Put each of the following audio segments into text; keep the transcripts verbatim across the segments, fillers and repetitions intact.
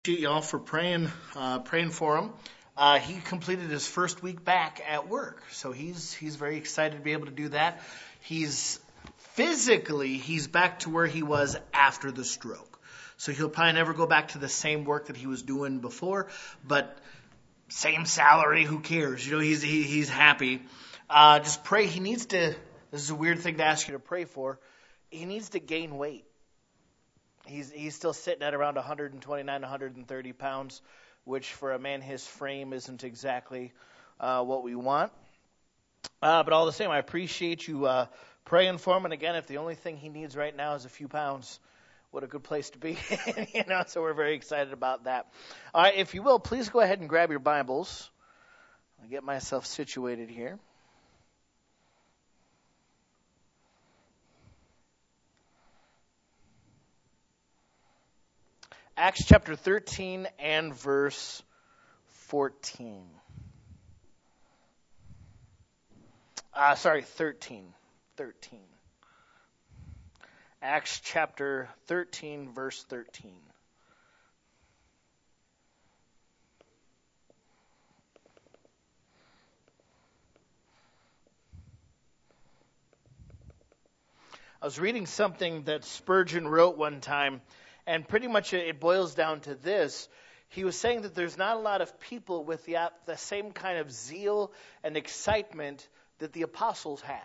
Appreciate y'all for praying, uh, praying for him. Uh, he completed his first week back at work, so he's he's very excited to be able to do that. He's physically he's back to where he was after the stroke, so he'll probably never go back to the same work that he was doing before. But same salary, who cares? You know, he's he, he's happy. Uh, just pray. He needs to. This is a weird thing to ask you to pray for. He needs to gain weight. He's he's still sitting at around one twenty-nine, one thirty pounds, which for a man his frame isn't exactly uh, what we want. Uh, but all the same, I appreciate you uh, praying for him. And again, if the only thing he needs right now is a few pounds, what a good place to be. you know, so we're very excited about that. All right, if you will, please go ahead and grab your Bibles. I'll get myself situated here. Acts chapter thirteen and verse fourteen. Uh, sorry, thirteen. thirteen. Acts chapter thirteen, verse thirteen. I was reading something that Spurgeon wrote one time, and pretty much it boils down to this. He was saying that there's not a lot of people with the, the same kind of zeal and excitement that the apostles had.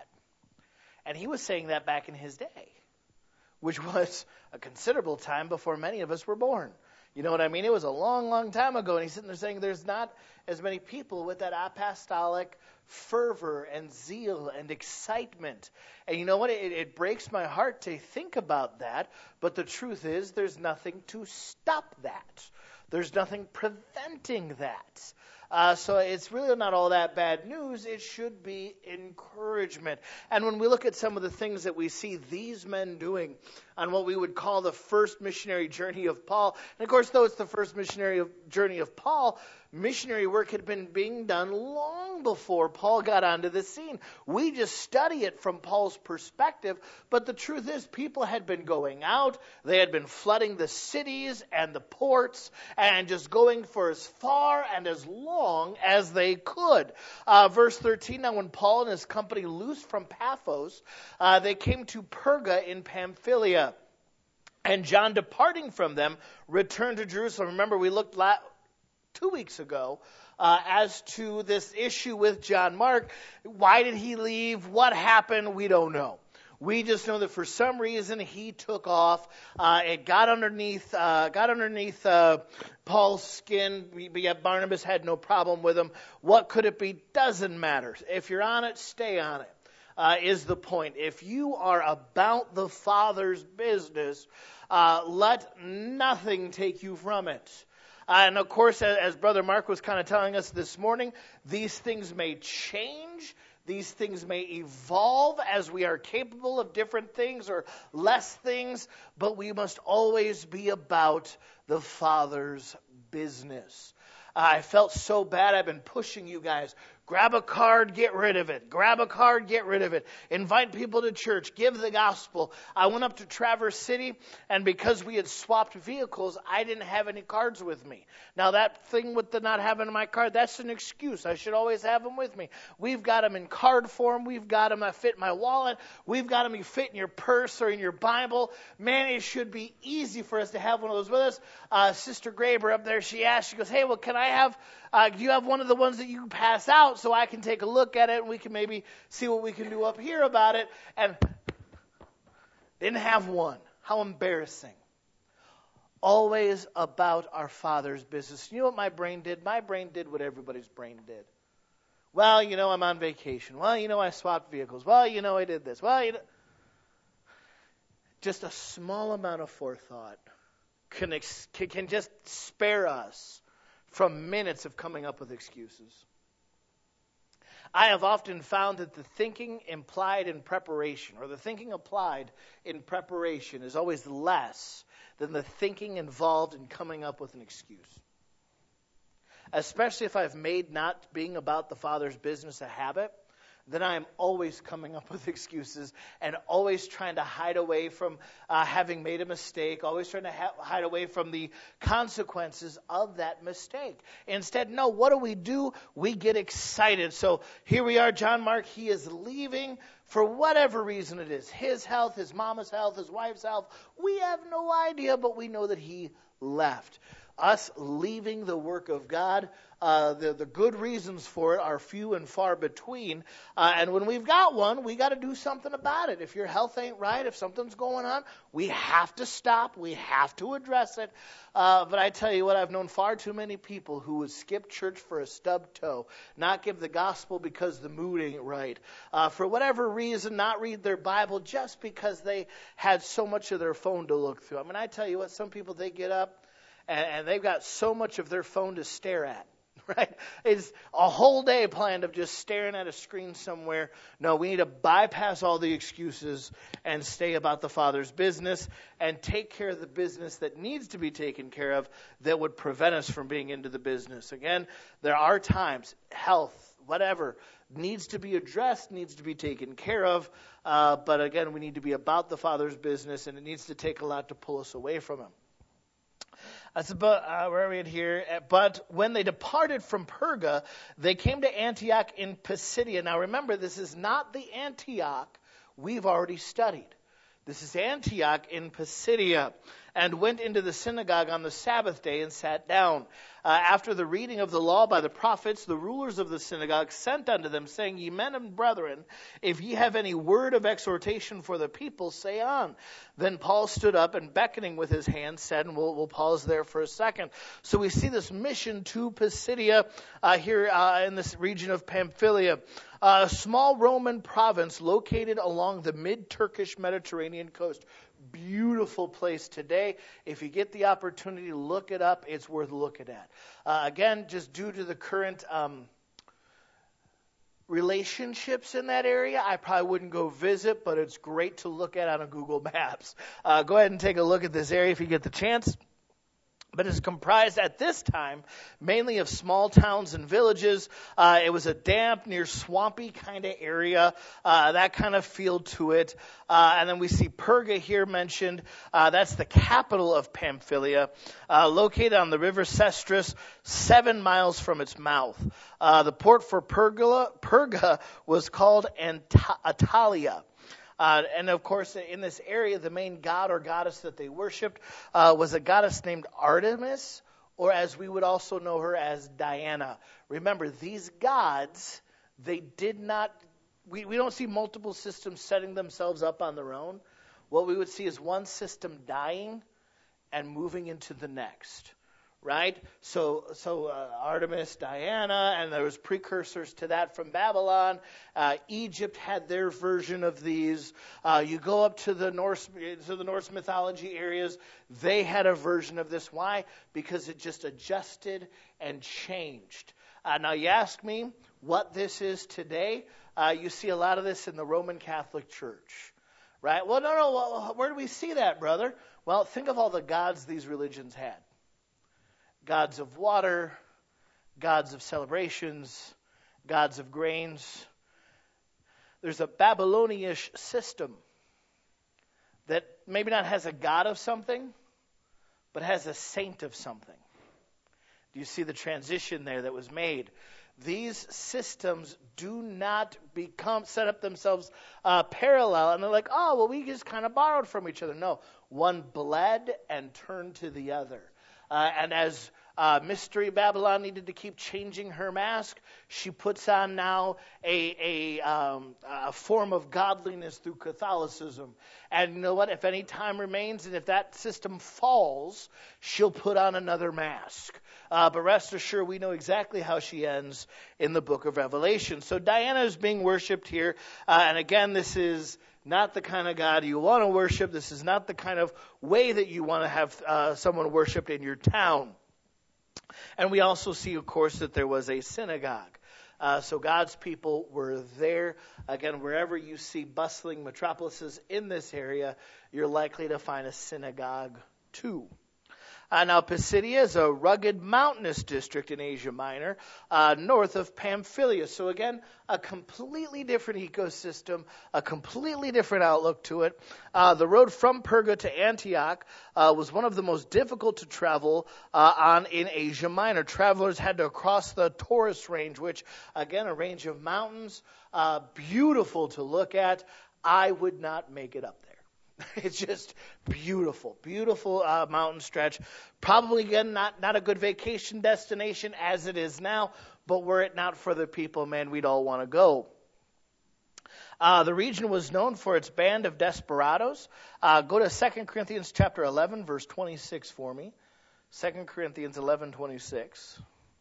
And he was saying that back in his day, which was a considerable time before many of us were born. You know what I mean? It was a long, long time ago. And he's sitting there saying there's not as many people with that apostolic fervor and zeal and excitement. And you know what? It, it breaks my heart to think about that. But the truth is there's nothing to stop that. There's nothing preventing that. Uh, so it's really not all that bad news. It should be encouragement. And when we look at some of the things that we see these men doing on what we would call the first missionary journey of Paul, and of course, though it's the first missionary of, journey of Paul, missionary work had been being done long before Paul got onto the scene. We just study it from Paul's perspective, but the truth is people had been going out, they had been flooding the cities and the ports, and just going for as far and as long as they could. Uh, verse thirteen, now when Paul and his company loosed from Paphos, uh, they came to Perga in Pamphylia. And John, departing from them, returned to Jerusalem. Remember, we looked la- two weeks ago uh, as to this issue with John Mark. Why did he leave? What happened? We don't know. We just know that for some reason he took off. Uh, it got underneath, uh, got underneath uh, Paul's skin. But yet Barnabas had no problem with him. What could it be? Doesn't matter. If you're on it, stay on it. Uh, is the point. If you are about the Father's business, uh, let nothing take you from it. Uh, and of course, as, as Brother Mark was kind of telling us this morning, these things may change. These things may evolve as we are capable of different things or less things, but we must always be about the Father's business. Uh, I felt so bad. I've been pushing you guys. Grab a card, get rid of it. Grab a card, get rid of it. Invite people to church. Give the gospel. I went up to Traverse City, and because we had swapped vehicles, I didn't have any cards with me. Now, that thing with the not having my card, that's an excuse. I should always have them with me. We've got them in card form. We've got them that fit in my wallet. We've got them that fit in your purse or in your Bible. Man, it should be easy for us to have one of those with us. Uh, Sister Graber up there, she asked, she goes, hey, well, can I have, uh, do you have one of the ones that you can pass out so I can take a look at it and we can maybe see what we can do up here about it? And didn't have one. How embarrassing. Always about our Father's business. You know what my brain did? My brain did what everybody's brain did. Well, you know, I'm on vacation. Well, you know, I swapped vehicles. Well, you know, I did this. Well, you know. Just a small amount of forethought can, ex- can just spare us from minutes of coming up with excuses. I have often found that the thinking implied in preparation, or the thinking applied in preparation, is always less than the thinking involved in coming up with an excuse. Especially if I've made not being about the Father's business a habit, then I am always coming up with excuses and always trying to hide away from uh, having made a mistake, always trying to ha- hide away from the consequences of that mistake. Instead, no, what do we do? We get excited. So here we are, John Mark, he is leaving for whatever reason it is. His health, his mama's health, his wife's health. We have no idea, but we know that he left. Us leaving the work of God, uh, the, the good reasons for it are few and far between. Uh, and when we've got one, we got to do something about it. If your health ain't right, if something's going on, we have to stop. We have to address it. Uh, but I tell you what, I've known far too many people who would skip church for a stub toe, not give the gospel because the mood ain't right, uh, for whatever reason, not read their Bible just because they had so much of their phone to look through. I mean, I tell you what, some people, they get up, and, and they've got so much of their phone to stare at, right? It's a whole day planned of just staring at a screen somewhere. No, we need to bypass all the excuses and stay about the Father's business and take care of the business that needs to be taken care of that would prevent us from being into the business. Again, there are times, health, whatever, needs to be addressed, needs to be taken care of. Uh, but again, we need to be about the Father's business, and it needs to take a lot to pull us away from Him. That's about, uh, where are we at here? But when they departed from Perga, they came to Antioch in Pisidia. Now remember, this is not the Antioch we've already studied. This is Antioch in Pisidia, and went into the synagogue on the Sabbath day and sat down. Uh, after the reading of the law by the prophets, the rulers of the synagogue sent unto them, saying, Ye men and brethren, if ye have any word of exhortation for the people, say on. Then Paul stood up and beckoning with his hand said, and we'll, we'll pause there for a second. So we see this mission to Pisidia uh, here uh, in this region of Pamphylia, a small Roman province located along the mid-Turkish Mediterranean coast. Beautiful place today. If you get the opportunity to look it up, it's worth looking at. Uh, again, just due to the current um, relationships in that area, I probably wouldn't go visit, but it's great to look at on Google Maps. Uh, go ahead and take a look at this area if you get the chance. But it's comprised at this time mainly of small towns and villages. Uh, it was a damp, near swampy kind of area, uh, that kind of feel to it. Uh, and then we see Perga here mentioned. Uh, that's the capital of Pamphylia, uh, located on the river Cestris, seven miles from its mouth. Uh, the port for Perga, Perga was called Ant- Atalia. Uh, and of course, in this area, the main god or goddess that they worshipped uh, was a goddess named Artemis, or as we would also know her as Diana. Remember, these gods, they did not, we, we don't see multiple systems setting themselves up on their own. What we would see is one system dying and moving into the next. Right? So, so uh, Artemis, Diana, and there was precursors to that from Babylon. Uh, Egypt had their version of these. Uh, you go up to the Norse, to the Norse mythology areas, they had a version of this. Why? Because it just adjusted and changed. Uh, now, you ask me what this is today. Uh, you see a lot of this in the Roman Catholic Church. Right? Well, no, no. Well, where do we see that, brother? Well, think of all the gods these religions had. Gods of water, gods of celebrations, gods of grains. There's a Babylonish system that maybe not has a god of something, but has a saint of something. Do you see the transition there that was made? These systems do not become set up themselves uh, parallel, and they're like, oh, well, we just kind of borrowed from each other. No, one bled and turned to the other. Uh, and as uh, Mystery Babylon needed to keep changing her mask, she puts on now a a, um, a form of godliness through Catholicism. And you know what? If any time remains, and if that system falls, she'll put on another mask. Uh, but rest assured, we know exactly how she ends in the book of Revelation. So Diana is being worshipped here. Uh, and again, this is not the kind of God you want to worship. This is not the kind of way that you want to have uh, someone worshipped in your town. And we also see, of course, that there was a synagogue. Uh, so God's people were there. Again, wherever you see bustling metropolises in this area, you're likely to find a synagogue too. Uh, now, Pisidia is a rugged mountainous district in Asia Minor, uh, north of Pamphylia. So again, a completely different ecosystem, a completely different outlook to it. Uh, the road from Perga to Antioch uh, was one of the most difficult to travel uh, on in Asia Minor. Travelers had to cross the Taurus Range, which, again, a range of mountains, uh, beautiful to look at. I would not make it up there. It's just beautiful, beautiful uh, mountain stretch. Probably, again, not, not a good vacation destination as it is now, but were it not for the people, man, we'd all want to go. Uh, the region was known for its band of desperados. Uh, go to Second Corinthians chapter eleven, verse twenty-six for me. Second Corinthians eleven, twenty-six.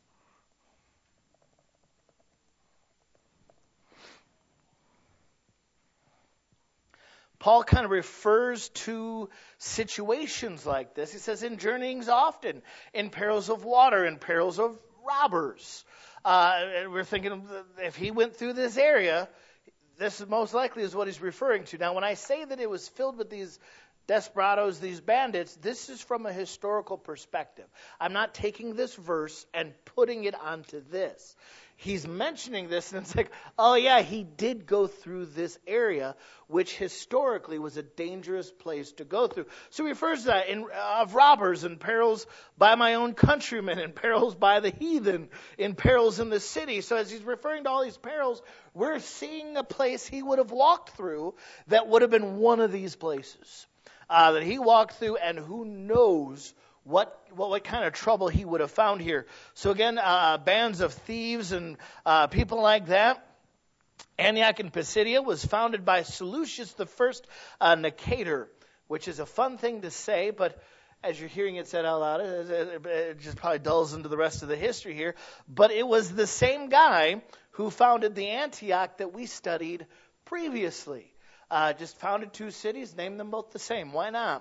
Paul kind of refers to situations like this. He says, in journeyings often, in perils of water, in perils of robbers. Uh, and we're thinking, if he went through this area, this is most likely is what he's referring to. Now, when I say that it was filled with these desperados, these bandits, this is from a historical perspective. I'm not taking this verse and putting it onto this. He's mentioning this, and it's like, oh yeah, he did go through this area, which historically was a dangerous place to go through. So he refers to that in, uh, of robbers and perils by my own countrymen and perils by the heathen, in perils in the city. So as he's referring to all these perils, we're seeing a place he would have walked through that would have been one of these places uh, that he walked through, and who knows What, what what kind of trouble he would have found here. So again, uh, bands of thieves and uh, people like that. Antioch in Pisidia was founded by Seleucus the First uh, Nicator, which is a fun thing to say, but as you're hearing it said out loud, it, it, it just probably dulls into the rest of the history here. But it was the same guy who founded the Antioch that we studied previously. Uh, just founded two cities, named them both the same. Why not?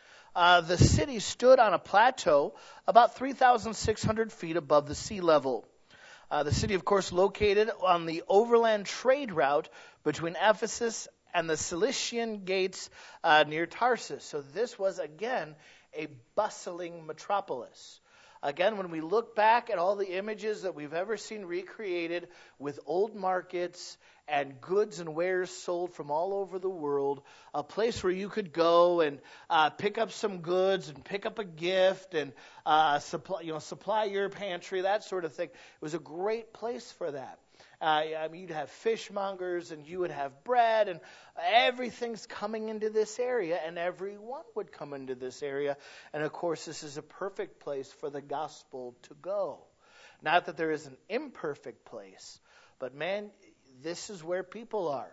Uh, the city stood on a plateau about three thousand six hundred feet above the sea level. Uh, the city, of course, located on the overland trade route between Ephesus and the Cilician gates uh, near Tarsus. So this was, again, a bustling metropolis. Again, when we look back at all the images that we've ever seen recreated with old markets and goods and wares sold from all over the world, a place where you could go and uh, pick up some goods and pick up a gift and uh, supply, you know, supply your pantry, that sort of thing. It was a great place for that. Uh, I mean, you'd have fishmongers and you would have bread, and everything's coming into this area, and everyone would come into this area. And of course, this is a perfect place for the gospel to go. Not that there is an imperfect place, but man, this is where people are.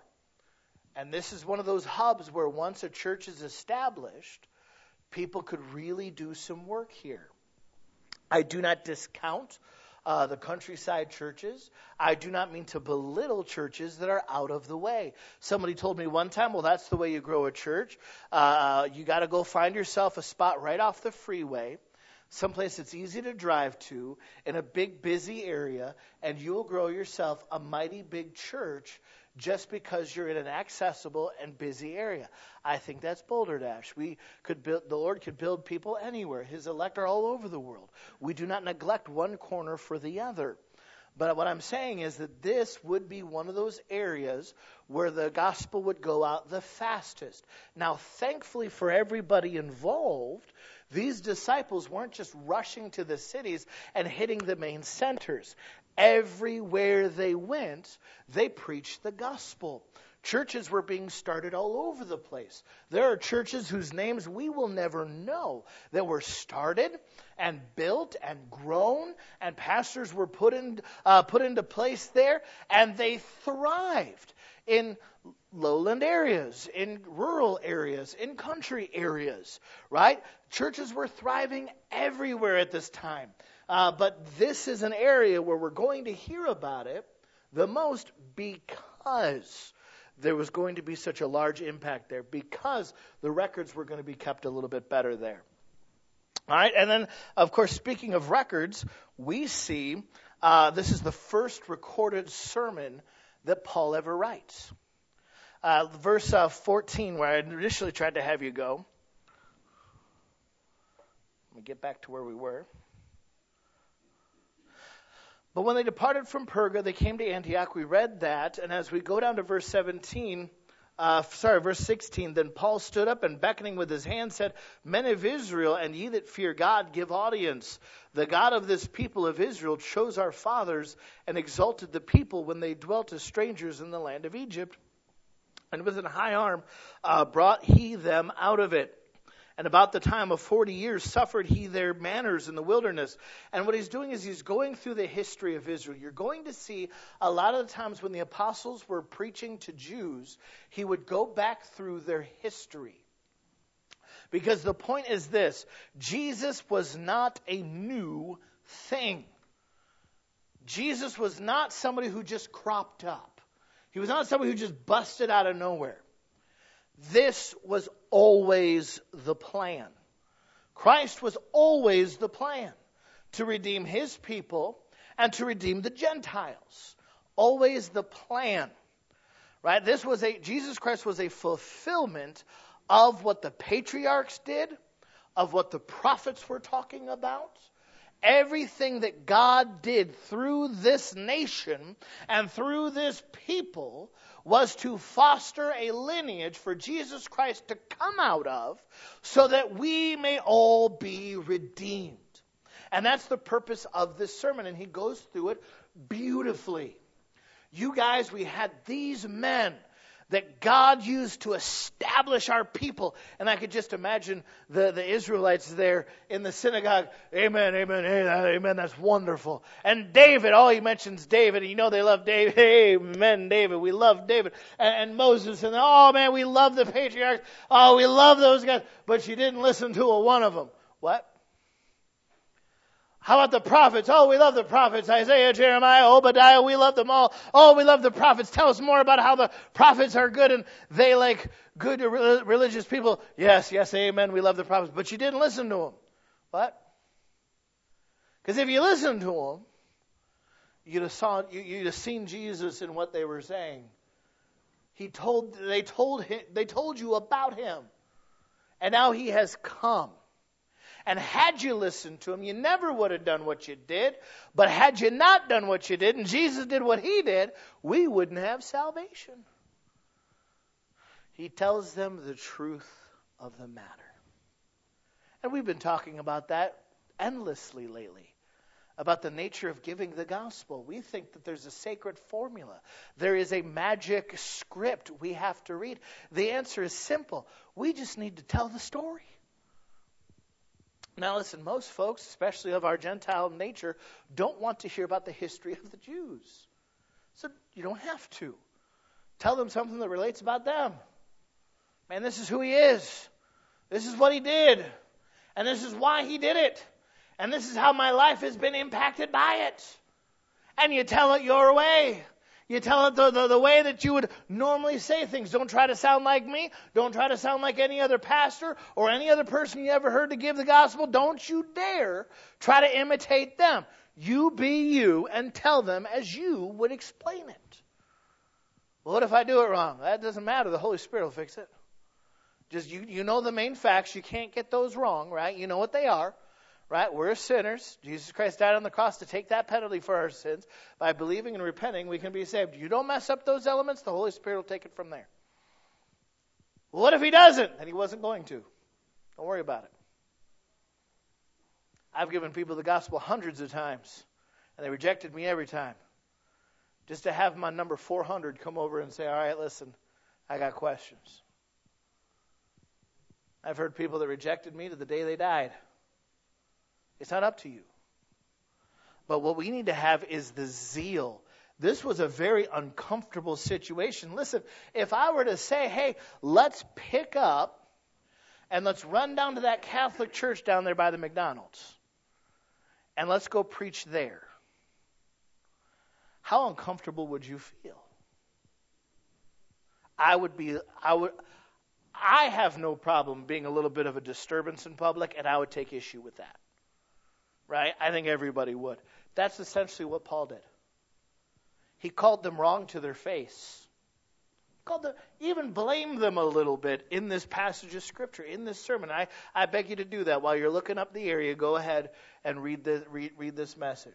And this is one of those hubs where once a church is established, people could really do some work here. I do not discount Uh, the countryside churches. I do not mean to belittle churches that are out of the way. Somebody told me one time, well, that's the way you grow a church. Uh, you got to go find yourself a spot right off the freeway, someplace that's easy to drive to, in a big, busy area, and you will grow yourself a mighty big church just because you're in an accessible and busy area. I think that's Boulder Dash. We could build, the Lord could build people anywhere. His elect are all over the world. We do not neglect one corner for the other. But what I'm saying is that this would be one of those areas where the gospel would go out the fastest. Now, thankfully for everybody involved, these disciples weren't just rushing to the cities and hitting the main centers. Everywhere they went, they preached the gospel. Churches were being started all over the place. There are churches whose names we will never know that were started and built and grown, and pastors were put in uh, put into place there, and they thrived in lowland areas, in rural areas, in country areas, right? Churches were thriving everywhere at this time. Uh, but this is an area where we're going to hear about it the most because there was going to be such a large impact there, because the records were going to be kept a little bit better there. All right, and then, of course, speaking of records, we see uh, this is the first recorded sermon that Paul ever writes. Uh, verse uh, fourteen, where I initially tried to have you go. me get back to where we were. But when they departed from Perga, they came to Antioch. We read that, and as we go down to verse seventeen, uh, sorry, verse sixteen, then Paul stood up and beckoning with his hand said, Men of Israel, and ye that fear God, give audience. The God of this people of Israel chose our fathers and exalted the people when they dwelt as strangers in the land of Egypt. And with an high arm uh, brought he them out of it. And about the time of forty years suffered he their manners in the wilderness. And what he's doing is he's going through the history of Israel. You're going to see a lot of the times when the apostles were preaching to Jews, he would go back through their history. Because the point is this, Jesus was not a new thing. Jesus was not somebody who just cropped up. He was not somebody who just busted out of nowhere. This was always the plan. Christ was always the plan to redeem his people and to redeem the Gentiles. Always the plan. Right? This was a Jesus Christ was a fulfillment of what the patriarchs did, of what the prophets were talking about. Everything that God did through this nation and through this people was to foster a lineage for Jesus Christ to come out of so that we may all be redeemed. And that's the purpose of this sermon, and he goes through it beautifully. You guys, we had these men that God used to establish our people. And I could just imagine the, the Israelites there in the synagogue. Amen, amen, amen, that's wonderful. And David, oh, he mentions David. You know they love David. Amen, David. We love David. And, and Moses. And oh, man, we love the patriarchs. Oh, we love those guys. But you didn't listen to a one of them. What? How about the prophets? Oh, we love the prophets. Isaiah, Jeremiah, Obadiah, we love them all. Oh, we love the prophets. Tell us more about how the prophets are good and they like good religious people. Yes, yes, amen. We love the prophets. But you didn't listen to them. What? Because if you listened to them, you'd have, saw, you'd have seen Jesus in what they were saying. He told, they told him, they told you about him. And now he has come. And had you listened to him, you never would have done what you did. But had you not done what you did, and Jesus did what he did, we wouldn't have salvation. He tells them the truth of the matter. And we've been talking about that endlessly lately, about the nature of giving the gospel. We think that there's a sacred formula. There is a magic script we have to read. The answer is simple. We just need to tell the story. Now listen, most folks, especially of our Gentile nature, don't want to hear about the history of the Jews. So you don't have to. Tell them something that relates about them. Man, this is who he is. This is what he did. And this is why he did it. And this is how my life has been impacted by it. And you tell it your way. You tell it the, the, the way that you would normally say things. Don't try to sound like me. Don't try to sound like any other pastor or any other person you ever heard to give the gospel. Don't you dare try to imitate them. You be you and tell them as you would explain it. Well, what if I do it wrong? That doesn't matter. The Holy Spirit will fix it. Just you, you know the main facts. You can't get those wrong, right? You know what they are. Right? We're sinners. Jesus Christ died on the cross to take that penalty for our sins. By believing and repenting, we can be saved. You don't mess up those elements, the Holy Spirit will take it from there. Well, what if he doesn't? And he wasn't going to. Don't worry about it. I've given people the gospel hundreds of times, and they rejected me every time. Just to have my number four hundred come over and say, all right, listen, I got questions. I've heard people that rejected me to the day they died. It's not up to you. But what we need to have is the zeal. This was a very uncomfortable situation. Listen, if I were to say, hey, let's pick up and let's run down to that Catholic church down there by the McDonald's and let's go preach there, how uncomfortable would you feel? I would be, I would, I have no problem being a little bit of a disturbance in public, and I would take issue with that. Right? I think everybody would. That's essentially what Paul did. He called them wrong to their face. called to even blame them a little bit in this passage of Scripture, in this sermon. I, I beg you to do that. While you're looking up the area, go ahead and read, the, read, read this message.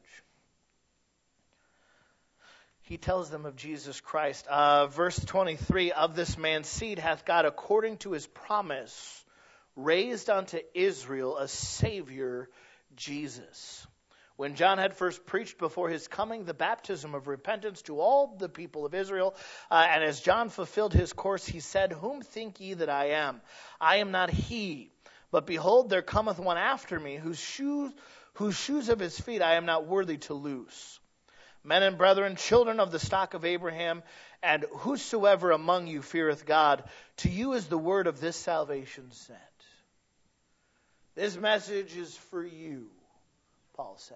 He tells them of Jesus Christ. Uh, verse twenty-three, of this man's seed hath God, according to his promise, raised unto Israel a Savior, Jesus. When John had first preached before his coming the baptism of repentance to all the people of Israel, uh, and as John fulfilled his course, he said, Whom think ye that I am? I am not he. But behold, there cometh one after me, whose shoes, whose shoes of his feet I am not worthy to loose. Men and brethren, children of the stock of Abraham, and whosoever among you feareth God, to you is the word of this salvation sent. This message is for you, Paul says.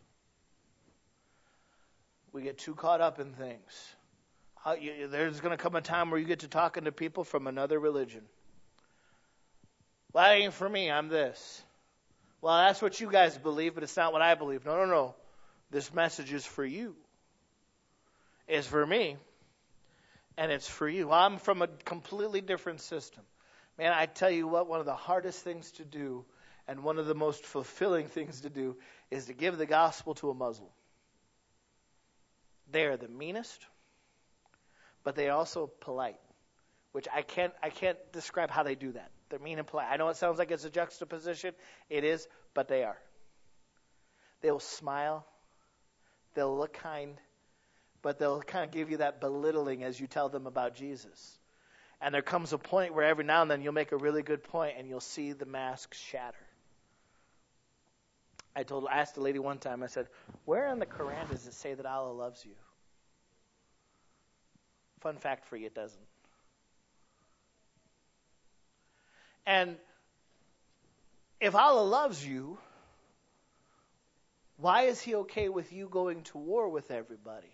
We get too caught up in things. Uh, you, there's going to come a time where you get to talking to people from another religion. Well, that ain't for me, I'm this. Well, that's what you guys believe, but it's not what I believe. No, no, no. This message is for you. It's for me. And it's for you. I'm from a completely different system. Man, I tell you what, one of the hardest things to do and one of the most fulfilling things to do is to give the gospel to a Muslim. They are the meanest, but they are also polite, which I can't I can't describe how they do that. They're mean and polite. I know it sounds like it's a juxtaposition. It is, but they are. They will smile. They'll look kind, but they'll kind of give you that belittling as you tell them about Jesus. And there comes a point where every now and then you'll make a really good point and you'll see the mask shatter. I told, I asked a lady one time, I said, where in the Quran does it say that Allah loves you? Fun fact for you, it doesn't. And if Allah loves you, why is he okay with you going to war with everybody?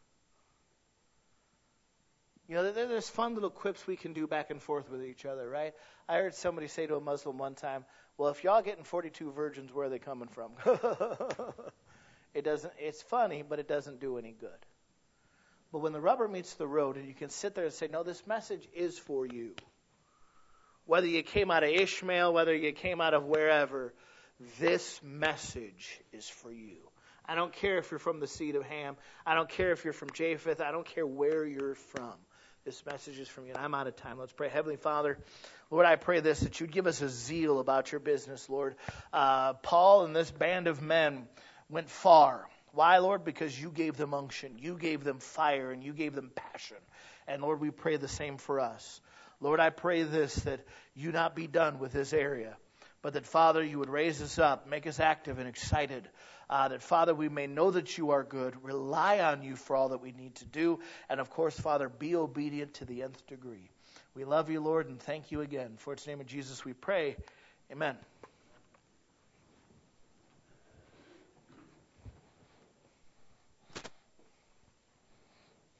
You know, there's fun little quips we can do back and forth with each other, right? I heard somebody say to a Muslim one time, well, if y'all getting forty-two virgins, where are they coming from? It doesn't, it's funny, but it doesn't do any good. But when the rubber meets the road and you can sit there and say, no, this message is for you. Whether you came out of Ishmael, whether you came out of wherever, this message is for you. I don't care if you're from the seed of Ham. I don't care if you're from Japheth. I don't care where you're from. This message is from you. And I'm out of time. Let's pray. Heavenly Father, Lord, I pray this, that you'd give us a zeal about your business, Lord. Uh, Paul and this band of men went far. Why, Lord? Because you gave them unction. You gave them fire, and you gave them passion. And, Lord, we pray the same for us. Lord, I pray this, that you not be done with this area, but that, Father, you would raise us up, make us active and excited, uh, that, Father, we may know that you are good, rely on you for all that we need to do, and, of course, Father, be obedient to the nth degree. We love you, Lord, and thank you again. For it's in the name of Jesus we pray. Amen.